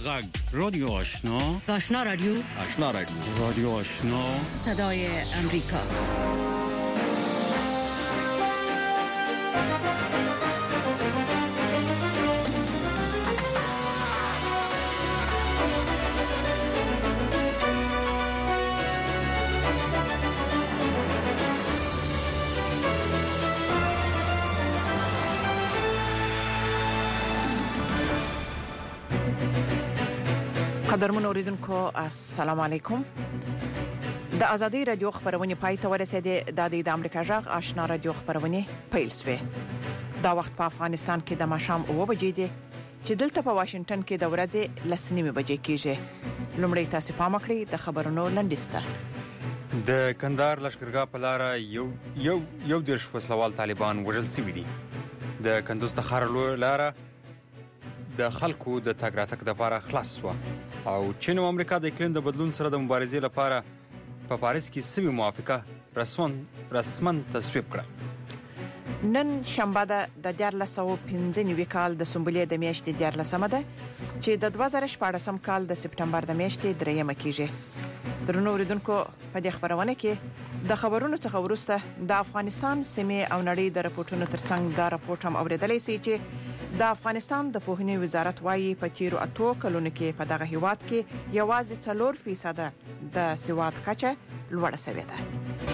غږ رادیو آشنا رادیو رادیو آشنا صدای امریکا. قدرمن اوریدونکو السلام علیکم. د ازادي رادیو خبرونه پای ته ورسېده. د امریکا جغ آشنا رادیو خبرونه پیل شوه. دا وخت په افغانستان کې د ماښام 9 بجې دي چې دلته په واشنگټن کې د ورځې 10:30 بجې کېږي. لومړی تاسو پام کړئ د خبرونو لنډیسته. د کندهار لشکرګاه په لار یو دیرش وسلوال طالبان وژل شوي دي. د کندوز د ښار لاره د خلکو د تګ راتګ لپاره خلاص شوه او چین او امریکا د اقلیم د بدلون سره د مبارزې لپاره په پاریس کې سوي موافقه رسمن تصویب کړه. نن شنبه د 1495 کال د سنبلې د میاشتې 14مه ده چې د 2014 کال د سپټمبر د میاشتې 3مه کېږي. درنو اوریدونکو په دې خبرونه کې د خبرونو څخه وروسته د افغانستان سیمه او نړۍ د راپورټونو ترڅنګ دا راپورټ هم اوریدلای شئ چې د افغانستان د پوهنې وزارت وايي په تیرو 8 کلونو کې په دغه هیواد کې یوازې 4% د سواد کچه لوړه شوې ده.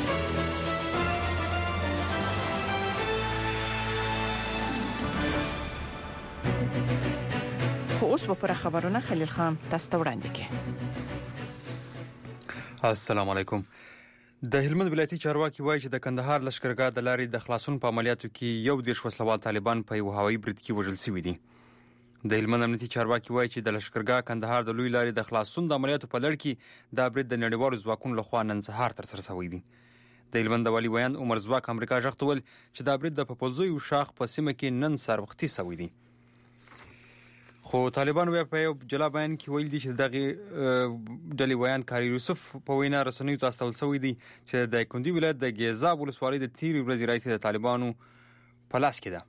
خو اوس په خبرونه خلیل خان تاسو ته وړاندې کوي. السلام علیکم. د هلمند ولایتي چارواکي وایي چې د کندهار لشکرګاه د لارې د خلاصون په عملیاتو کې یو دیرش وسلوال طالبان په یو هوایي برید کې وژل شوي دي. د هلمند امنیتي چارواکي وایي چې د لشکرګاه کندهار د لوی لارې د خلاصون د عملیاتو په لړ کې دا برید د نړیوالو ځواکونو لخوا نن سهار ترسره شوی دی. د هلمند والي ویان عمر زواک امریکا ژغ ته ویل چې دا برید د پپلزوی او شاخ په سیمه کې نن سهار وختي شوی دی. خو طالبان په یو جلا بیان کې ویل دي چې دغه ډلې ویان کاری یوسف په وینا رسنیو ته استول شوی دی چې د کندی ولایت د ګیزاب ولسوالۍ د تیرې ورځې رئیس د طالبانو په لاس کې ده.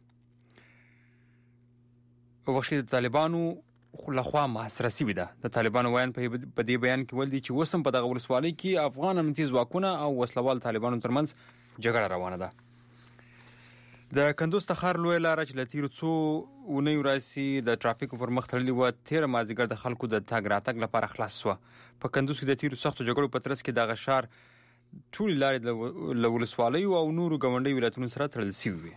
او وخت د طالبانو لخوا محاصره شوې ده. د طالبانو ویان په دې بیان کې ویل دي چې وسم په دغه ولسوالۍ کې افغان امنیتي ځواکونه او وسلوال طالبانو ترمنځ جګړه روانه ده. د کندوز د ښار لوی لار چې لتیرو څو اونۍ راسي د ټرافیکو پر مخ تړلې و، تیر مازیګر د خلکو د تګ راتګ لپاره خلاص شو. په کندوز کې د تیرو سختو جګړو په ترڅ کې د غشار ټول لارې د ولسوالۍ او نورو ګاونډي ولایتونو سره تړل شوی.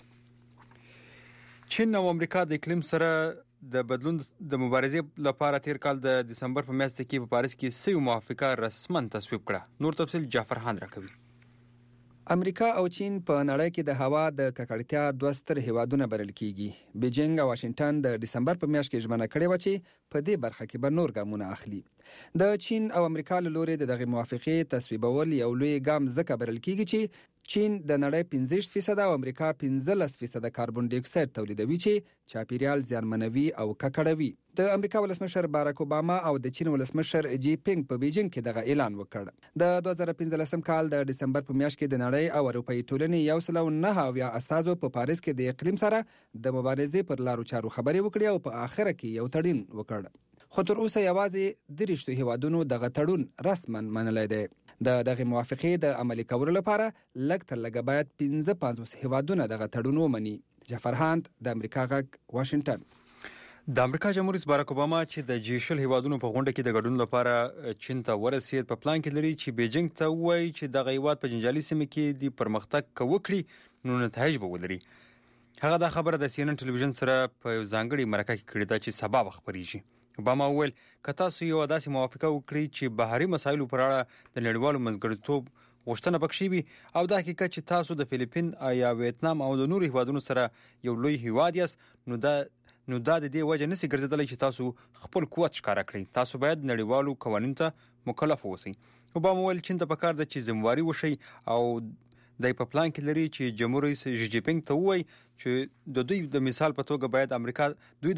چین او امریکا د اقلیم سره د بدلون د مبارزې لپاره تیر کال د دسمبر په میاشت کې په پاریس کې سوي موافقه رسمن تصویب کړه. نور تفصیل جعفر خان راکوي. امریکا او چین په نړۍ کې د هوا د ککړتیا دوه ستر هیوادونه بلل کیږي. بیجینګ او واشنگټن د دسمبر په میاشت کې ژمنه کړې و چې په دې برخه کې به نور ګامونه اخلي. د چین او امریکا له لوري دغه موافقه تصویبول یو لوی ګام ځکه بلل کیږي چې چین د نړۍ 15% او امریکا 15% کاربن ډای اکساید تولیدوي چې چاپیریال زیانمنوي او ککړوي. د امریکا ولسمشر باراک اوباما او د چین ولسمشر جی پینګ په بیجینګ کې دغه اعلان وکړ. د 2015 کال د دسمبر په میاشت کې د نړۍ او اروپאי ټولنې 109 استازو په پاریس کې د اقلیم سره د مبارزې پر لارو چارو خبرې وکړې او په اخر کې یو تړون وکړ. خو تر اوسه یوازې 3 هیوادونو دغه تړون رسمن منلای دی. دغه موافقه د عملي کولو لپاره لږ تر لږه باید 15 هیوادونه دغه تړون ومني. جعفر هاند د امریکا غږ واشنگټن. د امریکا جمهور رئیس باراک اوباما چې د جیشل هیوادونو په غونډه کې د ګډون لپاره چین ته ورسېد په پلان کې لري چې بیجینګ ته وایي چې دغه هیواد په جنجالي سیمه کې د پرمختګ وکړي نو نتایج به ولري. هغه دا خبره د CNN ټلویزیون سره په یو ځانګړي مرکه کې کړې ده چې سبا خبريږي. اوباما وویل که تاسو یو داسې موافقه وکړئ چې بهري مسایلو پر اړه د نړیوالو منځګړیتوب غوښتنه پکې وي او دا حقیقت چې تاسو د فلیپین یا ویتنام او د نورو هیوادونو سره یو لوی هیواد یاست نو دا د دې وجه نشي ګرځیدلی چې تاسو خپل قوت ښکاره کړئ. تاسو باید نړیوالو قوانینو ته مکلف اوسئ. اوباما وویل چین ته پکار ده چې ذمہواري وشي او د په پلان کې لري چې جمهور رئیس جی جی پینګ ته وایي چې د دوی د مثال په توګه باید امریکا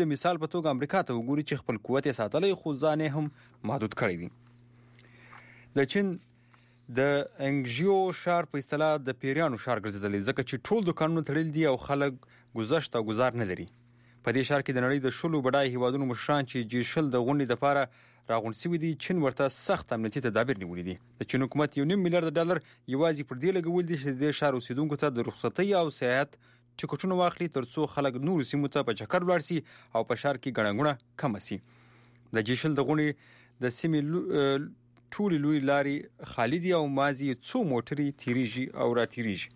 ته وګوري چې خپل قوت یې ساتلی خو ځان یې هم محدود کړی دی. د چین د انګژیو شهر په اصطلاح د پیریانو شهر ګرځیدلی ځکه چې ټول دکانونه تړل دي او خلک گذشت او گذار نه لري. په دې ښار کې د نړۍ د شلو بډای هیوادونو مشران چې جیشل د غونډې لپاره راغونډ شوي دي چین ورته سخت امنیتي تدابیر نیولي دي. د چین حکومت $1.5 میلیارډ یوازې پر دې لګول دي چې د ښار اوسیدونکو ته د رخصتۍ او سیاحت ټکټونه واخلي ترڅو خلک نور سیمو ته په چکر ولاړ شي او په ښار کې ګڼه کم شي. د جیشل د غونډې د سیمې ټولې لوی لارې خالي دي او مازی څو موټرې تیریږي او راتیریږي.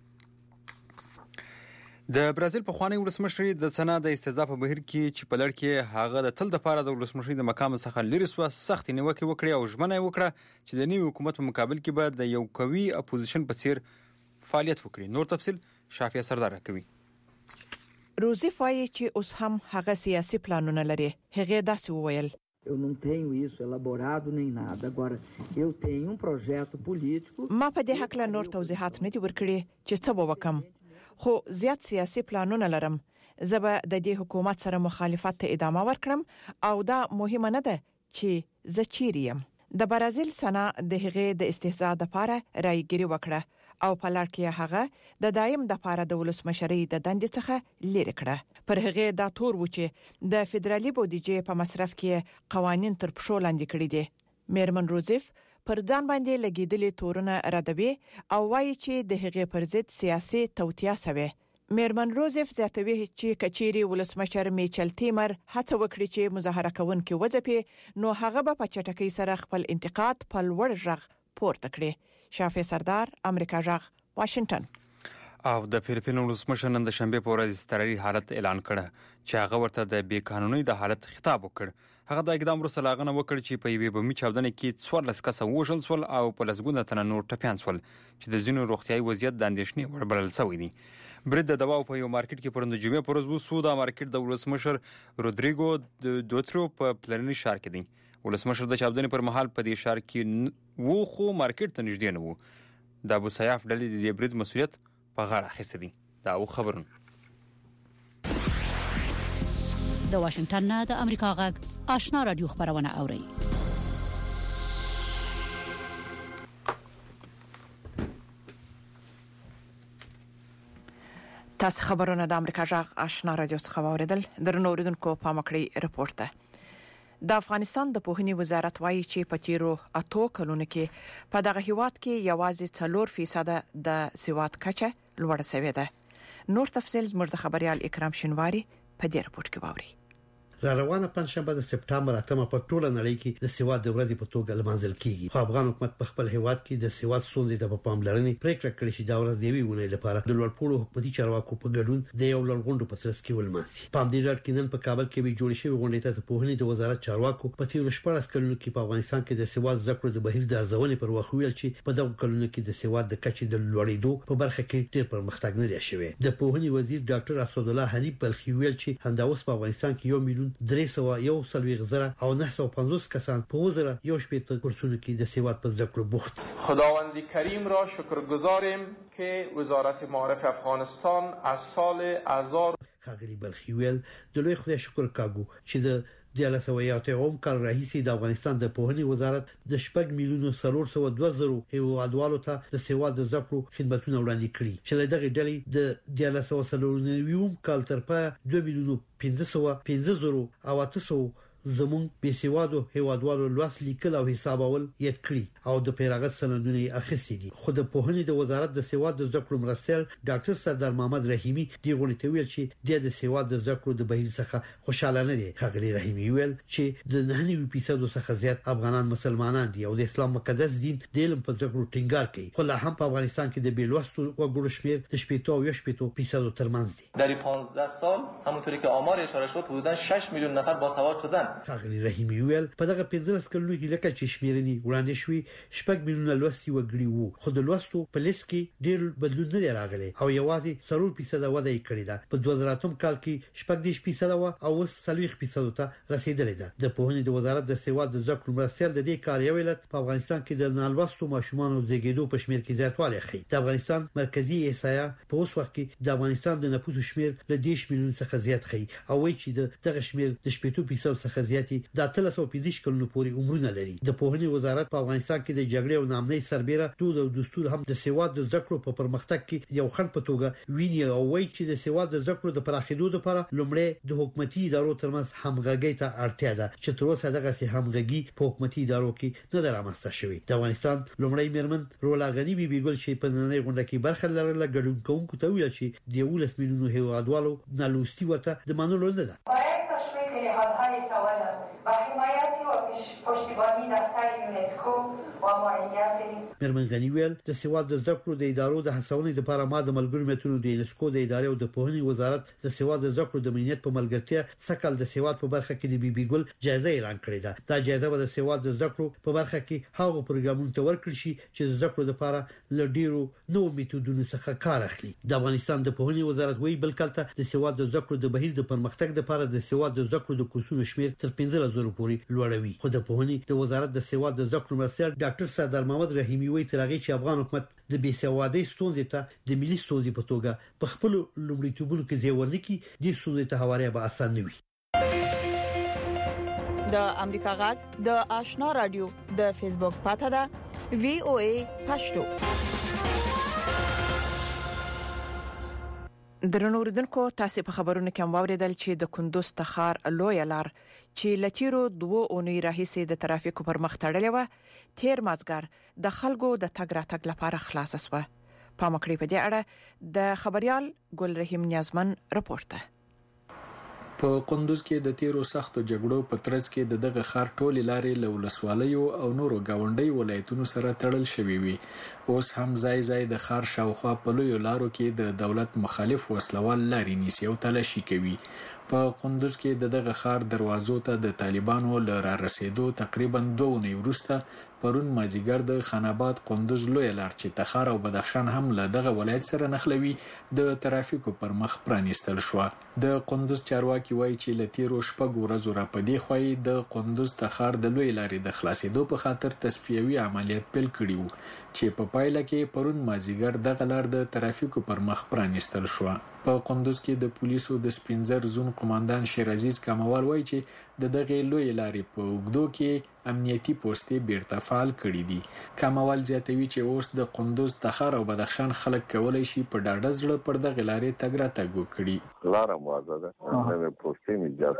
د برازیل پخوانی ولسمشر د سنا د استهزاء په بهیر کې چې په لړ کې هغه د تل د پاره د ولسمشر د مقام څخه لري سو سخت نیوکه وکړي او ژمنه وکړه چې د نوي حکومت په مقابل کې به د یو قوي اپوزیشن په څیر فعالیت وکړي. نور تفصيل شافیه سردار کوي. روزي فایي چې اوس هم هغه سیاسي پلانونه لري. هغه داسې وویل Eu não tenho isso elaborado nem nada. Agora, eu tenho um projeto político. ما په دې حق له نور توضیحات نه دي ورکړي چې څه وکم. خو زیات سیاسي پلانونه لرم. زبا د دې حکومت سره مخالفت ته ادامه ورکړم او دا مهمه نه ده چې زه چیرې یم. د برازیل سنا د هغه د استهزاء لپاره رايګيري وکړه او په لړ کې هغه د دایم د لپاره د ولسمشرۍ د دندې څخه لری کړه. پر هغه دا تور و چې د فدرالي بودیجې په مصرف کې قوانين تر پښو لاندې کړی دي. میرمن روزف پر ځان باندې لګیدلې تورونه ردوي او وایي چې د هغه پر ضد سیاسي توطئه شوه. میرمن روزف زیاتوي چې کچيري ولسمشر میچل تیمر هڅه وکړي چې مظاهره کوونکي وځپي نو هغه به په چټکۍ سره خپل انتقاد په لوړ غږ پورته کړي. شافعي سردار امریکا جغ واشنگټن. او د فلیپینو ولسمشر نن د شنبه په ورځ استراري حالت اعلان کړ چې هغه ورته د بې قانوني د حالت خطاب وکړ. هغه د اقدام وروسته لاغنه وکړ چې په یوې بمي چاودنه کې 14 کسه وژل شول او په لسګونه تنه نور ټپيان شول چې د ځینو روغتيایي وضعیت د اندېښنې وړ بلل شوی دی. برید د دواو په یو مارکیټ کې پرند جمعې پر ورځ وسو. د مارکیټ د ولسمشر رودریګو دوترو په پلرني ښار کې دی. ولسمشر د چاودنې پر مهال په دې ښار کې وو خو مارکیټ ته نږدې نه وو. د ابو سیاف ډلې د برید مسؤلیت په غاړه اخیسته دي. دا خبرونه د واشنگټن نه د امریکا غږ آشنا رادیو خبرونه اوري. تاسو خبرونه د امریکا غږ آشنا رادیو څخه واوریدل. درنو اوریدونکو په مکړی رپورت ده. د افغانستان د پوهنې وزارت وایي چې په تیرو 8 کلونو کې په دغه هیواد کې یوازې 4% د سواد کچه لوړه شوې ده. نور تفصیل زموږ د خبريال اکرام شینواری په دې رپورت کې واوري. را روانه پنځشنبه د سپټمبر 8 په ټوله نړۍ کې د سواد د ورځې په توګه لمانځل کیږي. خو افغان حکومت په خپل هیواد کې د سواد ستونزې ته په پاملرنې پریکړه کړې چې دا ورځ د وی ونې لپاره د لوړپوړو حکومتي چارواکو په ګډون د یو لړغونډو په ترڅ کې ولمانځي. په دې ډول کې نن په کابل کې به جوړ شوی غونډې ته د پوهنې د وزارت چارواکو په تیر 14 کلونو کې په افغانستان کې د سواد زده کړو د بهیر د ارزونې پر وخت ویل چې په دغه کلونو کې د سواد د کچې د لوړېدو په برخه کې ډېر پرمختګ نه دی شوی. د پوهنې وزیر ډاکټر اسد الله حنیف بلخي ویل چې همدا اوس په افغانستان کې 1,300,000 او 950 کسان په وزاره یو شپږ کورسونو کې د سواد په زده کړو بوخت. خداوند کریم را شکرگزاریم که وزارت معارف افغانستان از سال 1000 خاغلی بلخي ویل د لوی خدای شکر کاږو چې د 2008 کال راهیسې د افغانستان د پوهنې وزارت د 4,402,000 هیوادوالو ته د سواد د زده کړو خدماتونه وړاندې کړي چې له دغه ډلې د 2009 کال تر پای 2,550,000 او 800 زمون به سوادو هیوادوالو لوس لیکل او حسابول یې کړی او د پیراغت سندونه اخیستي دي. خو د پوهنې د وزارت د سواد د زده کړو مرستیال ډاکټر سردار محمد رحیمی دی غونډه ویل چې د سواد د زده کړو د بهیر څخه خوشاله نه دي. خغلی رحیمی ویل چې د 9% څخه زیات افغانان مسلمانان دي او د اسلام مقدس دین د علم په زده کړو ټینګار کوي. خو لا هم په افغانستان کې د بیلوستو وګړو شمیر د 70% ترمنځ دي. در 15 سال همونطوری که آمار اشاره شد حدوداً 6 میلیون نفر باسواد شدن. خغلی رحیمی ویل په دغه 15 کلونو کې لکه چې شمیرني وړاندې شوې 6 میلیونه لوستي وګړي وو. خو د لوستو په لیست کې ډېر بدلون نه راغلی او یوازې 0% وده یې کړې ده. په 2008 کال کې 14% او اوس 40% ته رسیدلې ده. د پوهنې د وزارت د سواد د زده کړو مرستیال د دې کار یو علت په افغانستان کې د نالوستو ماشومان زیږیدو په شمیر کې زیاتوالی ښيي. د افغانستان مرکزی احصایه په اوس وخت کې د افغانستان د نفوس شمیر له 10 میلیون څخه زیات ښيي او وایي چې دغه شمیر د 70% څخه څخه زیاتې د 315 کلونو پورې عمرونه لري. د پوهنې وزارت په افغانستان کې د جګړې او نامنۍ سربېره دود او دستور هم د سواد د زده کړو په پرمختګ کې یو خنډ په توګه ویني او وایي چې د سواد د زده کړو د پراخېدو لپاره لومړی د حکومتي ادارو ترمنځ همغږي ته اړتیا ده چې تر اوسه دغه سي همغږي په حکومتي ادارو کې نه درامسته شوې. د افغانستان لومړی میرمن رولا غنی بیبي ګل چې په نړۍ غونډه کې برخه لرله ګډون کوونکو ته ویل چې د 11 میلیونو هیوادوالو نالوستي ورته د منلو نه ده. میرمن غنی ویل د سواد د زده کړو د ادارو د هڅونې لپاره ما د ملګرو ملتونو د یونسکو د ادارې او د پوهنې وزارت د سواد د زده کړو د امنیت په ملګرتیا سکهال د سواد په برخه کې د بیبي ګل جایزه اعلان کړې ده. دا جایزه به د سواد د زده کړو په برخه کې هغو پروګرامونو ته ورکړل شي چې د زده کړو لپاره ل ډیرو نوو میتودونو څخه کار اخلي. د افغانستان د پوهنې وزارت وایي بل کلته د سواد د زده کړو د بهیر د پرمختګ لپاره د سواد د زده کړو د کورسونو شمیر تر 15,000 پورې لوړوي. خو د پوهنې د وزارت د سواد د زده کړو مرستیال ډاکټر سردار محمد رحیمي وایي تر هغه چې افغان حکومت د بې سوادۍ ستونزې ته د ملي ستونزې په توګه په خپل لومړیتوبونو کې ځای ورنکړي د ستونزې ته هواري به آسان نه وي. د امریکا غږ د آشنا رادیو د فیسبوک پاته ده VOA پښتو. درنو ردوونکو تاسو په خبرونو کې واوریدل چې د کندوز تخار لوی لار چې لتیرو 2 اونۍ راهیسې د ترافیکو پر مخ تړلې و تیر مازګر د خلکو د تګ راتګ لپاره خلاص شوه. په مکړې په دې اړه د خبريال ګل رحیم نیازمن راپورته. په قندوز کې د تیرو سختو جګړو په ترڅ کې دغه خار ټولې لارې له ولسوالیو او نورو گاونډي ولایتونو سره تړل شوې وي. اوس هم ځای ځای د خار شاوخوا په لویو لارو کې د دولت مخالف وسلوال لارې نیسي او تلاشي کوي. په قندوز کې دغه خار دروازو ته د طالبانو ل را رسیدو تقریبا 2 اونۍ وروسته پرون مازیګر د خان آباد قندوز لوی لار چې تخار او بدخشان هم له دغه ولایت سره نښلوي د ترافیکو پر مخ پرانیستل شو. د قندوز چارواکي وایي چې لتیرو شپږ ورځې را پدې خوای د قندوز تخار د لوی لارې د خلاصېدو په خاطر تصفیوي عملیات پیل کړي وو چې په پایله کې پرون مازیګر دغه لار د ترافیکو پر مخ پرانیستل شو. په قندوز کې د پولیسو د سپینزر زون قوماندان شیرعزیز کموال وایي چې دغه لوی لارې په وګړو کې امنیتي پوسټې بیرته فعال کړي دي. کموال زیاتوي چې اوس د قندوز تخار او بدخشان خلک کولای شي په ډاډه زړه پر دغه لارې تګ راتګ وکړي. لاره موازه ده نو پوسټې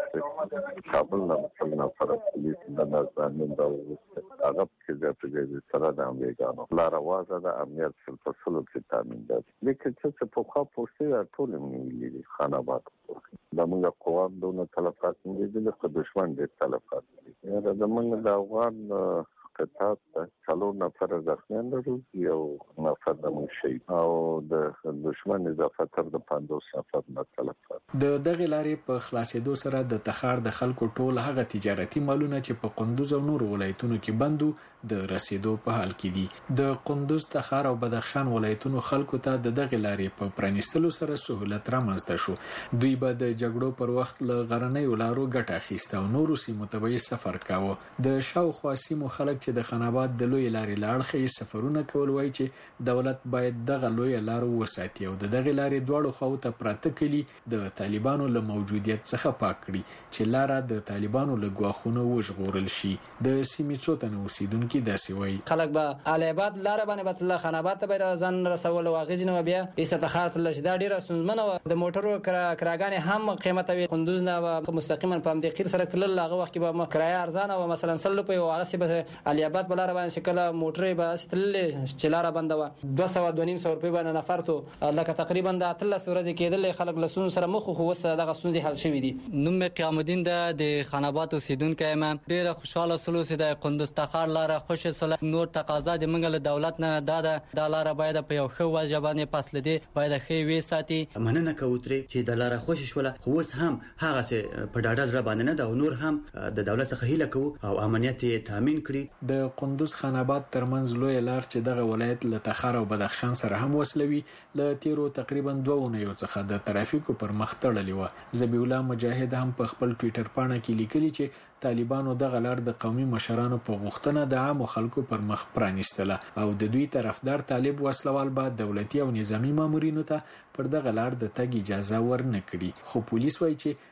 میجاست کابل نه څنګه فرق پولیس د نظام د هغه چې د سره د امریکانو لاره موازه ده امنیت په فصلو کې تامین ده. لیکن چې په خوا پوسټې ټول ملي خان آباد د موږ قوام دونه تلفات نه دي د دشمن د تلفات دي. دا د موږ د افغان قطعات څلور نفر زخمیان لرو یو نفر د منشي او د دشمن اضافه تر د 50 نفر نه تلفات. د دغه لارې په خلاصېدو سره د تخار د خلکو ټول هغه تجارتي مالونه چې په قندوز او نور ولایتونو کې بندو د رسیدو په حال کې دي. د قندوز تخار او بدخشان ولایتونو خلکو ته د دغه لارې په پرانیستلو سره سہولت رامنځته شو. دوی به د جګړو پر وخت له غرنۍ لارو ګټه اخیسته او نورو سیمو ته به سفر کاوه. د شاوخوا سیمو خلک چې د خان آباد د لوی لارې لاړخې سفرونه کول وایي چې دولت باید دغه لوی لار وساتي او دغه لارې دواړو خواو ته پراته کلی د طالبانو له موجودیت څخه پاک کړي چې لار د طالبانو له غواخونو وژغورل شي. د سیمې څو تنه اوسیدونکو داسې وایي خلک به علي آباد لار باندې به الله خان آباد ته به ځان رسول او غزنه بیا استخارت الله شدا ډیره سنمنه د موټرو کراګانې هم قیمت وي قندوز نه مستقیما په دې قیر سره تل هغه وخت کې به کرایه ارزانه او مثلا 100 روپۍ او هغه به علي آباد بلار باندې شکل موټرې به استللې چې لار بندوه 200 روپۍ باندې نفر ته لکه تقریبا د 13 ورځې کېدل خلک لسون سره مخ خو وسه دغه سنځي حل شوې دي. نوم قیام الدین د خان آباد اوسیدونکو یم. ډیره خوشاله سلو سي د قندوز تخار لار خوشي سره نور تقاضا د منګل دولت نه د لار باید په یو خو وجبانه فاصله دي باید خې وې ساتي. مننه کوتري چې د لار خوشي شوله خو اوس هم هغه سه په ډاډه ځړ باندې نه د نور هم د دولت څخه هیله کوو او امنیت تامین کړي. د قندوز خان آباد ترمنځ لوی لار چې دغه ولایت له تخار او بدخشان سره هم وصلوي له تیرو تقریبا 2 اونیو څخه د ترافیکو پر مخ تړلې و. ذبیح الله مجاهد هم په خپل ټوئیټر پاڼه کې لیکلي چې طالبانو دغه لار د قومي مشرانو په غوښتنه د عام خلکو پر مخ پرانیستله او د دوی طرفدار طالب وسلوال به دولتي او نظامی مامورینو ته پر دغه لار د تګ اجازه ورنه کړي. خو پولیس وایي چې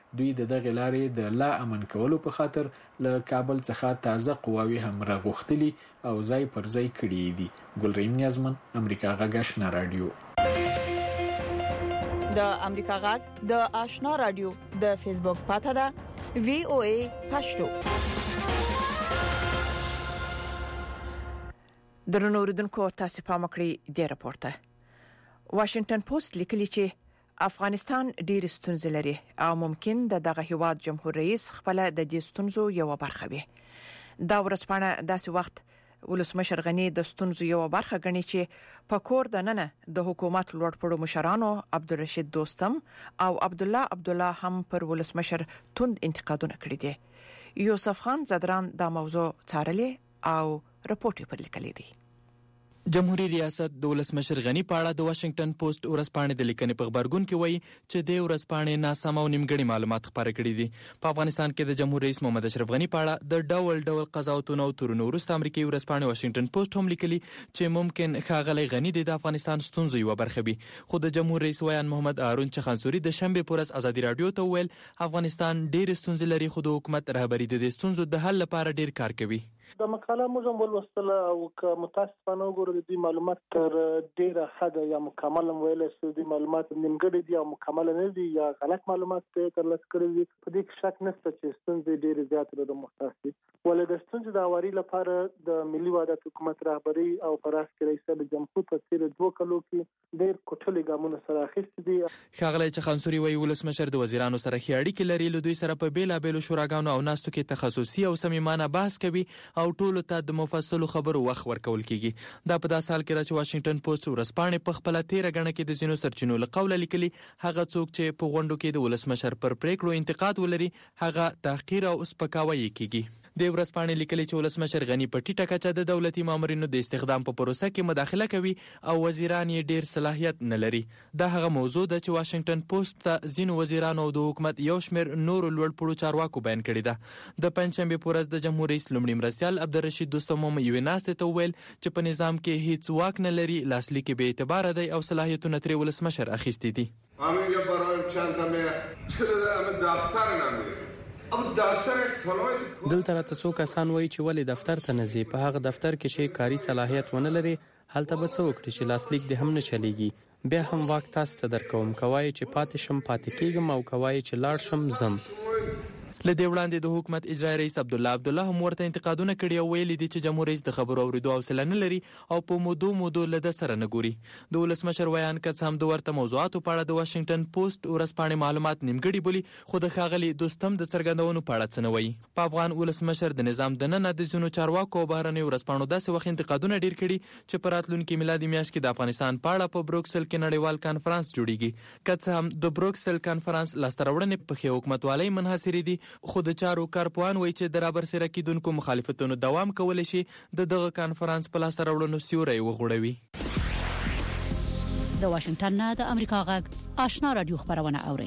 دوی د دغه لارې د لا امن کولو په خاطر له کابل څخه تازه قواوی هم راغوښتلي او ځای پر ځای کړي دي. ګلریم نیازمن، امریکا غږ آشنا رادیو. د امریکا غږ د آشنا رادیو د فیسبوک پاڼه ده VOA پښتو. درنو اوریدونکو تاسو په مکړی دی راپورته. واشنگټن پوسټ لیکلی چې افغانستان ډېر ستونزې لري او ممکن دغه هیواد جمهور رئیس خپل د دې ستونزو یو برخه وي. دا ورځپاڼه داسې وخت ولسمشر غنی د ستونزو یو برخه غني چې په کور د ننه د حکومت لوړپوړو مشرانو عبدالرشید دوستم او عبدالله هم پر ولسمشر توند انتقادونه کړی دي. یوسف خان زدران دا موضوع څارلې او رپورټ پر لیکلی دی. جمهوریت ریاست د ولسمشر غنی په اړه د واشنگټن پوسټ ورځپاڼې د لیکنې په خبرګون کې وایي چې د ورځپاڼې ناسم او نیمګړي معلومات خپاره کړي دي. په افغانستان کې د جمهور رئیس محمد اشرف غنی په اړه د ډول قضاوتونو او تورونو وروسته امریکایي ورځپاڼې واشنگټن پوسټ هم لیکلي چې ممکن ښاغلی غنی د افغانستان ستونزو یو برخه وي. خو د جمهور رئیس ویان محمد هارون چخانسوري د شنبه په ورځ ازادي رادیو ته ویل افغانستان ډېر ستونزې لري خو د حکومت رهبری د دې ستونزو د حل لپاره ډېر کار کوي. د مقاله موږ هم ولوستله او که متاسفانه وګورو د دې معلومات تر ډیره حد یا مکمل ویل چې د معلومات نیمګړي دي او مکمل نه دي یا غلط معلومات ترلاسه کړي دي. په دې کې شک نشته چې ستونزې ډېرې زیاتې د محتاج دي. ولې د ستونزې د هواري لپاره د ملي وحدت حکومت رهبری او پراس کې رئیس جمهور په تیر 2 کلو کې ډېر کوټلې ګامونه سره اخیستي دي. ښاغلی چخانسوري وایي ولسمشر د وزیرانو سره ښې اړیکې لري، له دوی سره په بیلابیلو شوراګانو او ناستو کې تخصصي او صمیمانه بحث کوي او ټولو ته د مفصلو خبرو وخت ورکول کیږي. دا په داسې حال کې چې واشنگټن پوسټ ورځپاڼې په خپل 13 غنه کې د ځینو سرچینو له قوله لیکلي هغه څوک چې په غونډو کې د ولسمشر پر پریکړو انتقاد ولري هغه تحقیر او سپکاوی کیږي. د ورځپاڼې لیکلي چې ولسمشر غنی په ټیټه کچه د دولتي مامورینو د استخدام په پروسه کې مداخله کوي او وزیران یې ډیر صلاحیت نه لري. دا هغه موضوع ده چې واشنگټن پوسټ ته ځینو وزیرانو او د حکومت یو شمېر نورو لوړپوړو چارواکو بیان کړی ده. د پنځشنبه په ورځ د جمهور رئیس لومړي مرستیال عبدالرشید دوستم هم یوې ناستې ته وویل چې په نظام کې هیڅ واک نه لري، لاسلیک بې اعتباره دی او صلاحیتونه ترې ولسمشر اخیستی دي. دلته راته څو کسان وایي چې ولې دفتر ته نه ځي، په هغه دفتر کې چې کاري صلاحیت ونه لري هلته به څه وکړي چې لاسلیک دې هم نه چلیږي. بیا هم واک تاسو ته درکوم، کوای چې پاتې شم پاتې کیږم او کوای چې لاړ شم زم. له دې وړاندې د حکومت اجرایي رئیس عبدالله هم ورته انتقادونه کړي او ویلي دي چې جمهور رئیس د خبرو اوریدو حوصله نه لري او په مودو له ده سره نه ګوري. د ولسمشر ویان که هم د ورته موضوعاتو په اړه د واشنگټن پوسټ ورځپاڼې معلومات نیمګړي بولي، خو د ښاغلي دوستم د څرګندونو په اړه څه نه وایي. په افغان ولسمشر د نظام دننه د ځینو چارواکو او بهرنیو ورځپاڼو داسې وخت انتقادونه ډیر کړي چې په راتلونکي میلادي میاشت کې د افغانستان په اړه په بروکسل کې نړیوال کانفرنس جوړیږي. که څه هم د بروکسل کانفرنس لاسته راوړنې په ښې حکومتوالۍ منحصرې دي، خو د چارو کارپوهان وایي چې د رابرسېره کیدونکو مخالفتونو دوام کولی شي د دغه کانفرنس په لاسته راوړنو سیوری وغوړوي. د واشنگټن نه د امریکا غږ آشنا رادیو خبرونه اوري.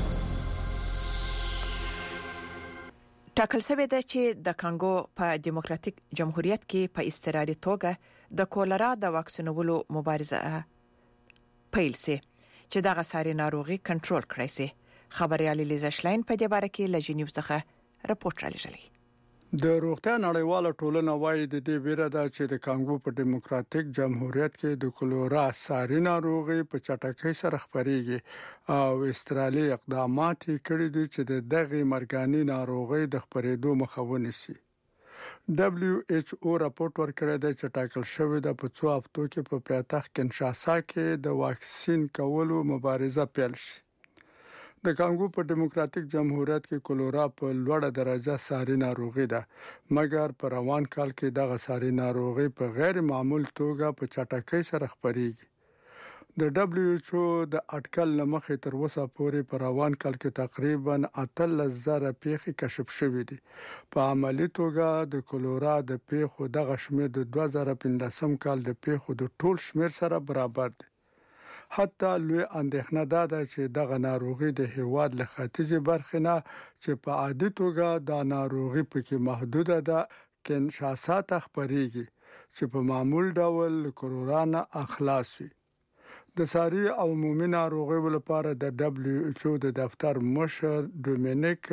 ټاکل شوی دی چې د کانګو په دیموکراتیک جمهوریت کې په اضطراري توګه د کولرا د واکسینولو مبارزه پیل سي چې دغه ساري ناروغي کنټرول کړي سي. خبريال لیزا شلاین په دې باره کې لجنیو څخه رپورټ را لېږلی. د روغتیا نړیواله ټولنه وايي د دې ویره ده چې د کانګو په دیموکراتیک جمهوریت کې د کولرا ساري ناروغي په چټکۍ سره خپريږي او استرالیا اقدامات کړي دي چې د دغه مرګاني ناروغي د خپرېدو مخه ونیسي. WHO راپورټ ورکړی دی چې ټاکل شوی د په 2 هفتو کې په پایتخت کنشاسا کې د واکسین کولو مبارزه پیل شي. د کانګو په دیموکراتیک جمهوریت کې کولرا په لوړه درجه ساري ناروغي ده، مګر په روان کال کې دغه ساري ناروغي په غیر معمول توګه په چټکۍ سره خپريږي. د WHO د اټکل لمخې تر اوسه پورې په روان کال کې تقریبا 13,000 پیښې کشف شوې دي. په عملی توګه د کولرا د پیښو دغه شمېر د 2015 کال د پیښو د ټول شمېر سره برابر دی. حتی لوی اندېښنه ده چې دغه ناروغي د هیواد له ختیځې برخې نه چې په عادي توګه دا ناروغي پکې محدوده ده کنشاسا ته خپريږي چې په معمول ډول کرونا اخلاص وي. د ساري او عمومي ناروغیو لپاره د WHO د دفتر مشر ډومینیک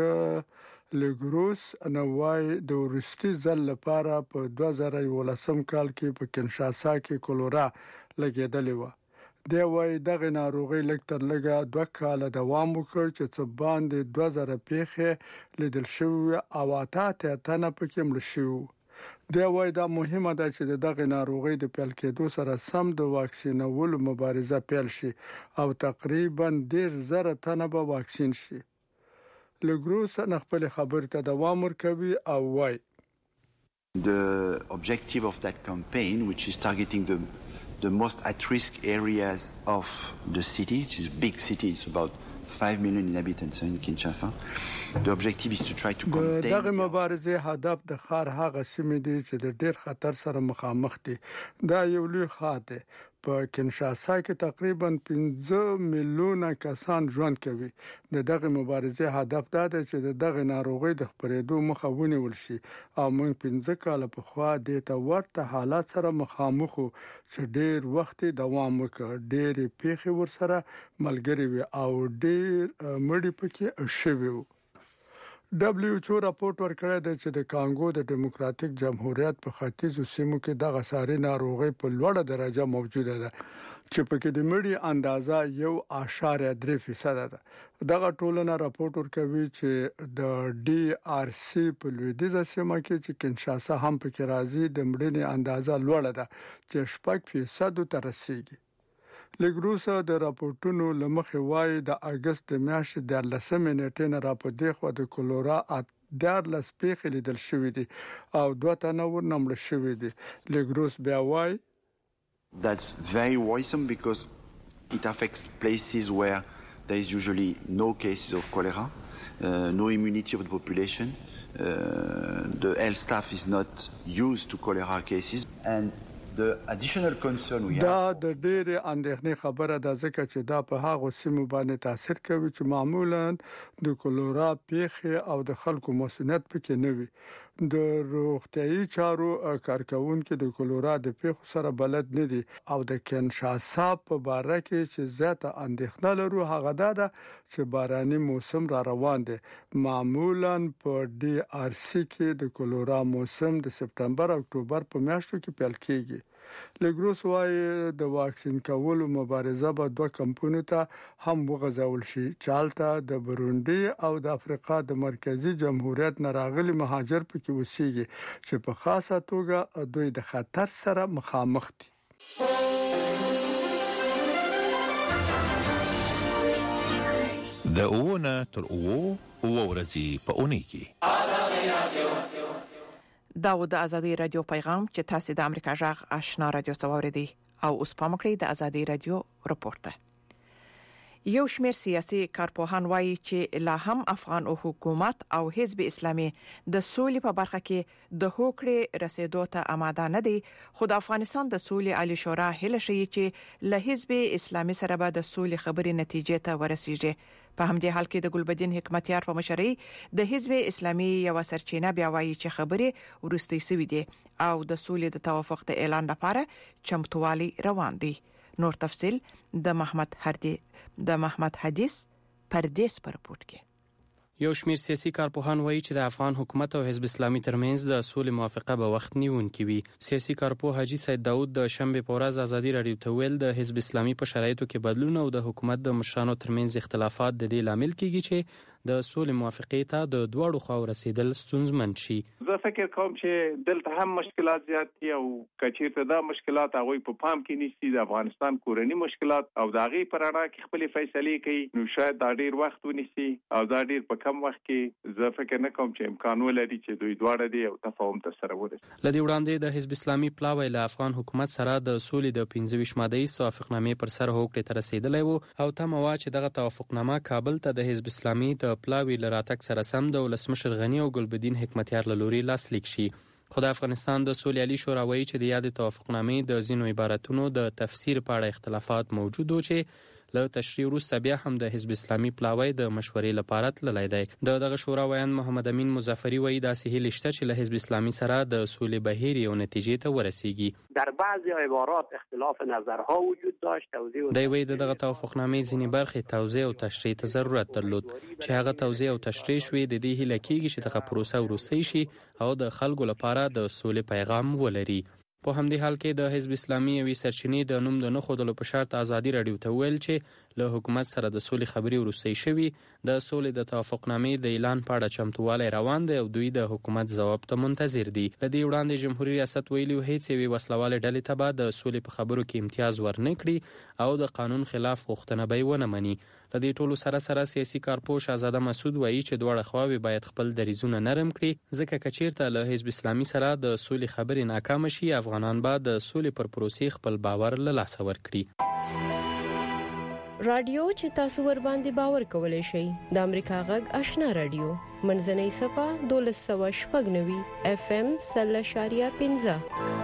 لګروس نوای د ورستي ځل لپاره په 2011 کال کې په کنشاسا کې کولورا لګیدلې و. دی وای دغه ناروغي لکتر لګه 2 کال دوام وکړ چې څه باندې 2000 پیښې لیدل شوی او اته تنه پکې مړ شوی. دی وای دا مهمه ده چې دغه ناروغي د پیل کېدو سره سم د واکسینولو مبارزه پیل شي او تقریبا 10,000 تنه به واکسین شي. لګروس خپل خبر ته دوام ورکوي او وای The objective of that campaign, which is targeting the most at-risk areas of the city, which is a big city, it's about 5 million inhabitants in Kinshasa. The objective is to try to contain دغه مبارزه هدف د ښار هغه سیمې دي چې د ډیر خطر سره مخامخ دي. دا یو لوی ښار دی. په کنشاسا کې تقریبا 15 میلیونه کسان ژوند کوي. دغه مبارزه هدف دا دی چې دغه ناروغي د خپرېدو مخه ونیول شي او موږ 15 کال په خوا د ته ورته حالات سره مخامخ چې ډیر وخت دوام وکړ. ډیر پیښې ورسره ملګری وي او ډیر مړی پکې شوی وو. WHO راپورټ ورکړی دی چې د کانګو د ډیموکراتیک جمهوریت په ختیځو سیمو کې د غساري ناروغي په لوړه درجه موجوده ده چې پکې د مړي اندازه 1.3% ده. دغه ټولنه راپورټ ورکوي چې د DRC په لویدیځه سیمه کې چې کنشاسا هم پکې راځي د مړینې اندازه لوړه ده چې 6% ته رسیدي. لګروس د راپورټونو لمخې وایي د اگست میاشتې د 13 نیټې نه راپدې خو د کولورا 14 پیښې لیدل شوې دي او 2 تنه ورنمړ شوې دي. لګروس بیا وایي That's very worrisome because it affects places where there is usually no cases of cholera, no immunity of the population. The health staff is not used to cholera cases and the additional concern we have دا د ډېرې اندېښنې خبره ده ځکه چې دا په هغه سیمو باندې تاثیر کوي چې معمولا د کولورا پیښې او د خلکو مسؤلیت پکې نه وي. د روغتيایي چارو کارکونکو د کولورا د پیښو سره بلد نه دي او د کنشاسا په باره کې چې زیاته اندېښنه لرو هغه ده چې باراني موسم را روان دی. معمولا په DRC کې د کولورا موسم د سپتمبر او اکتوبر په میاشتو کې پیل کیږي. لګروس وايي د واکسین کولو مبارزه به 2 کمپونو ته هم وغځول شي. چالتا د بروندي او د افریقا د مرکزی جمهوریت نه راغلي مهاجر پکې وسیږي چې په خاصه توګه دوی د خطر سره مخامخ دي. د اوونه تر او ورځي په اونۍ کې آزادي رادیو د آزادي رادیو پیغام چې تاسو د امریکا جغ آشنا رادیو څوریدي او اوس په مکړی د آزادي رادیو رپورټ. یو شمېر سیاسي کارپوهان وایي چې لا هم افغان حکومت او حزب اسلامي د سولې په برخه کې د هوکړې رسیدو ته آماده نه دي. خو د افغانستان د سولې عالی شورا هله شي چې له حزب اسلامي سره به د سولې خبرې نتیجې ته ورسیږي. په همدې حال کې د ګلبدین حکمتیار په مشرۍ د حزب اسلامي یو سرچینه بیا وایي چې خبرې ورستي سوي دي او د سولې د توافق د اعلان لپاره چمتووالي روان دي. نور تفصيل د محمد حدیث پردیس پر رپورت کې. یو شمېر سیاسي کارپوهان وایي چې د افغان حکومت او حزب اسلامي ترمنځ د سولې موافقه به وخت نیونکې وي. سیاسي کارپوه حاجی سید داود د شنبه په ورځ آزادي رادیو ته ویل د حزب اسلامي په شرایطو کې بدلون او د حکومت د مشرانو ترمنځ اختلافات د دې لامل کیږي چې د سولې موافقې ته د دوړو خواو رسیدل ستونزمن شي. زه فکر کوم چې دلته هم مشکلات زیات دي او کچېرته دا مشکلات هغه په پام کې نیسي د افغانستان کورنی مشکلات او د هغه پر اړه کې خپل فیصله کوي نو شاید دا ډیر وخت ونیسي او دا ډیر په کم وخت کې زه فکر نه کوم چې امکان ولري چې دوی دواړه دي او تفاهم ته سره ورسي. لدی وړاندې د حزب اسلامي پلاوی له افغان حکومت سره د سولې د 15 ماده توافقنامې پر سر هوکړې ته رسیدلی وو او تمه وا چې دغه توافقنامه کابل ته د حزب اسلامي د پلاوی لراته سره سم د ولسمشر غنی او ګلبدین حکمتیار له لوري لاسلیک شي. خو د افغانستان د سولې عالی شورا وایي چې د یاد توافقنامې د ځینو عبارتونو د تفسیر په اړه اختلافات موجود و چې له تشریح وروسته بیا هم د حزب اسلامي پلاوی د مشورې لپاره تللی دی. دغه شورا ویاند محمد امین مظفری وایي داسې هیله شته چې له حزب اسلامي سره د سولې بهیر یو نتیجې ته ورسیږي. در بعضی عبارات اختلاف نظرها وجود داشت. دی وایي دغه توافقنامې ځینې برخې توضیح او تشریح ته ضرورت درلود چې هغه توضیح او تشریح شوې. د دې هیله کېږي چې دغه پروسه وروستۍ شي او د خلکو لپاره د سولې پیغام ولري. په همدې حال کې د حزب اسلامي یوې سرچینې د نوم د نه ښودلو په شرط ازادي راډیو ته ویل چې له حکومت سره د سولې خبرې وروستۍ شوي، د سولې د توافقنامې د اعلان په اړه چمتووالی روان دی او دوی د حکومت ځواب ته منتظر دي. له دې وړاندې جمهوریت ریاست ویلي و هیڅ یوې وسلوالې ډلې ته به د سولې په خبرو کې امتیاز ورنه کړي او د قانون خلاف غوښتنه به یې ونه مني. له دې ټولو سره سیاسي کارپوش آزاده مسعود وایي چې دواړه خواوې باید خپل دریځونه نرم کړي، ځکه که چیرته له حزب اسلامي سره د سولې خبرې ناکامه شي، افغانان به د سولې پر پروسې خپل باور له لاسه ورکړي. رادیو چې تاسو ور باندې باور کولای شئ د امریکا غږ آشنا رادیو منځنۍ صفه 1290 FM 0.15.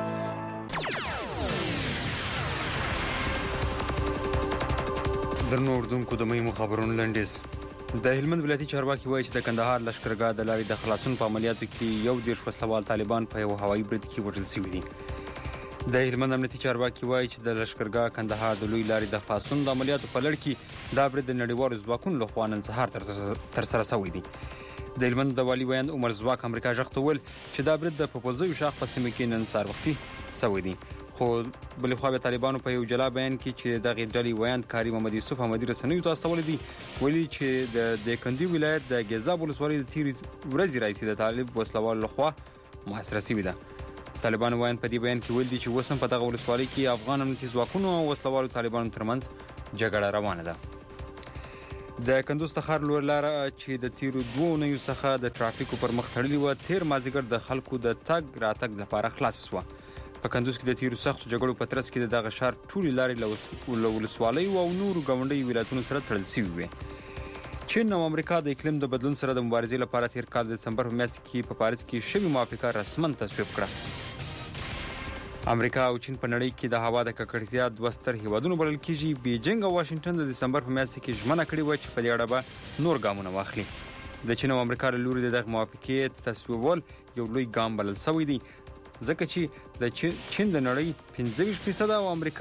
درنو اردوونکو د مهمو خبرونو لنډیز. د هلمند ولایتي چارواکي وایي چې د کندهار لشکرګاه د لارې د خلاصون په عملیاتو کې 11 وسلوال طالبان په یو هوایي برید کې وژل شوي دي. د هلمند امنیتي چارواکي وایي چې د لشکرګاه کندهار د لوی لارې د خلاصون د عملیاتو په لړ کې دا برید د نړیوالو ځواکونو لخوا نن سهار ترسره شوی دی. د هلمند د والي ویاند عمر ځواک امریکا غږ ته وویل چې دا برید د پپلزیو شاخ په سیمه کې نن سهار وختي شوی دی. خو بلې خوا به طالبانو په یو جلا بیان کې چې دغه ډلې ویاند کاری محمد یوسف احمدي رسنیو ته استولی دي ویلي چې د دیکندي ولایت د ګیزاب ولسوالۍ د تیرې ورځې راهیسې د طالب وسلوالو لخوا محاصره شوې ده. طالبانو ویاند په دې بیان کې ویل دي چې اوس هم په دغه ولسوالۍ کې افغان امنیتي ځواکونو او وسلوالو طالبانو ترمنځ جګړه روانه ده. د کندوز تخار لور لاره چې د تیرو 2 اونیو څخه د ترافیکو پر مخ تړلې وه، تیر مازدیګر د خلکو د تګ راتګ لپاره خلاص شوه. په کندوز کې د تیرو سختو جګړو په ترڅ کې دغه ښار ټولې لارې له ولسوالیو او نورو ګاونډیو ولایتونو سره تړل شوي وې. چین او امریکا د اقلیم د بدلون سره د مبارزې لپاره تیر کال د دسمبر په میاشت کې په پاریس کې شوې موافقه رسماً تصویب کړه. امریکا او چین په نړۍ کې د هوا د ککړتیا 2 ستر هیوادونو بلل کېږي. بیجینګ او واشنگټن د دسمبر په میاشت کې ژمنه کړې وه چې په دې اړه به نور ګامونه واخلي. د چین او امریکا له لوري دغه موافقې تصویبول یو لوی ګام بلل شوی دی، ځکه چې د چین د نړۍ 25% او امریکا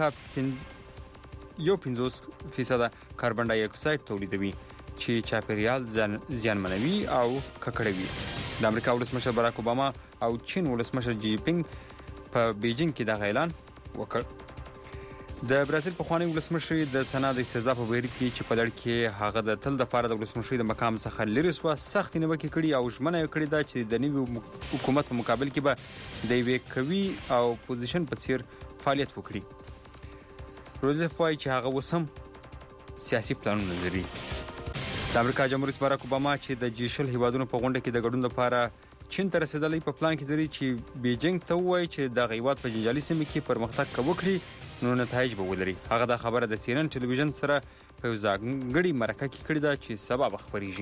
50% کاربن ډای اکساید تولیدوي چې چاپیریال زیانمنوي او ککړوي. د امریکا ولسمشر باراک اوباما او چین ولسمشر جی پینګ په بیجینګ کې دا اعلان وکړ. د برازیل پخوانی ولسمشر د سنا د استهزاء په بهیر کې چې په لړ کې هغه د تل د لپاره د ولسمشر د مقام څخه لرې شو، سخت نیوکې کړي او ژمنه یې کړې ده چې د نوي حکومت په مقابل کې به د یوې قوي او پوزیشن په څیر فعالیت وکړي. روزف وایي چې هغه اوس هم سیاسي پلانونه لري. د امریکا جمهور رئیس باراک اوباما چې د جی20 هیوادونو په غونډه کې د ګډون لپاره چین ته رسیدلی په پلان کې لري چې بیجینګ ته وایي چې د هیواد په جنجالي سیمه کې پرمختګ وکړي نو نتایج به ولري. هغه د خبره د CNN ټلویزیون سره په ځانګړي مرکه کې کړې ده چې سبا به خبرېږي.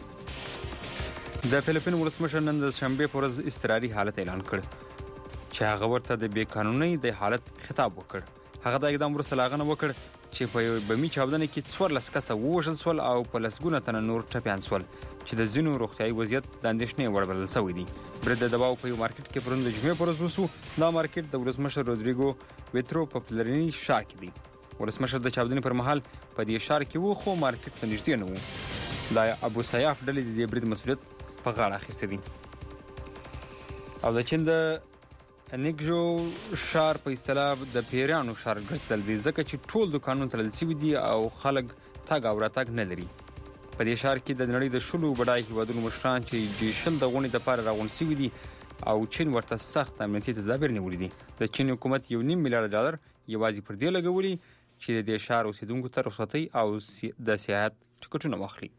د فلیپین ولسمشر نن د شنبې په ورځ اضطراري حالت اعلان کړ چې هغه ورته د بې قانونۍ د حالت خطاب وکړ. هغه د اقدام وروسته لاغنه وکړ چې په یو بمي چاودنه کې 14 کسه ووژل شول او په لسګونه تنه نور ټپیان شول چې د ځینو روغتیايي وضعیت د اندېښنې وړ بلل شوی دی. برید د دواو په یو مارکیټ کې پرون د جمعې په ورځ وشو. دا مارکیټ د ولسمشر رودریګو ویترو په پلرني ښار کې دی. ولسمشر د چاودنې پر مهال په دې ښار کې و خو مارکیټ ته نږدې نه و. د ابو سیاف ډلې د دې برید مسؤلیت په غاړه اخیستی دی. او د چین د نیګژو ښار په اصطلاح د پیرانو ښار ګرځېدل دی ځکه چې ټول دوکانونه تړل شوي دي او خلک تګ او راتګ نه لري. په دې ښار کې د نړۍ د 10 بډای هیوادونو مشران چې جی20 د غونډې لپاره راغونډ شوي دي او چین ورته سخت امنیتي تدابیر نیولي دي. د چین حکومت $1.5 میلیارډ یوازې پر دې لګولي چې د دې ښار اوسیدونکو ته رخصتۍ او د سیاحت ټکټونه واخلي.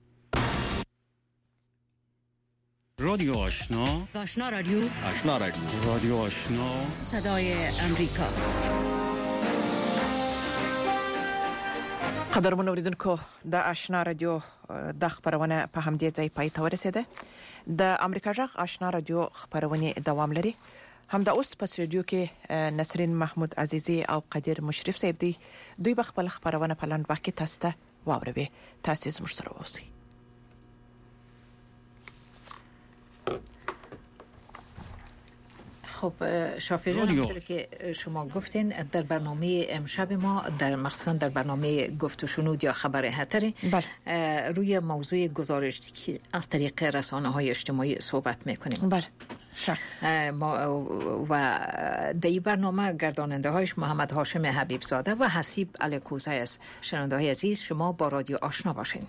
رادیو آشنا، آشنا رادیو، آشنا رادیو، رادیو آشنا، صدای امریکا. قدرمن اوریدونکو، د آشنا رادیو د خبرونه په همدې ځای پای ته ورسیده. د امریکا غږ آشنا رادیو خبرونه دوام لري. همدا اوس په سټوډیو کې نسرین محمود عزیزی او قدیر مشرف صاحب دي. دوی به خپل خبرونه په لاند باکي تاسو ته واوروي. تاسو زموږ سره اوسئ. خب شافعی جان، همونطور که شما گفتین در برنامه امشب ما مخصوصا در برنامه گفت و شنود یا خبر هتر روی موضوع گزارشی که از طریق رسانه‌های اجتماعی صحبت میکنیم. بله. و در این برنامه گرداننده هایش محمد هاشم حبیب زاده و حسیب الکوزه است. شنونده های عزیز، شما با رادیو آشنا باشین.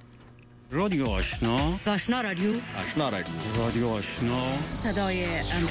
رادیو آشنا، آشنا رادیو، آشنا رادیو، رادیو آشنا، صدای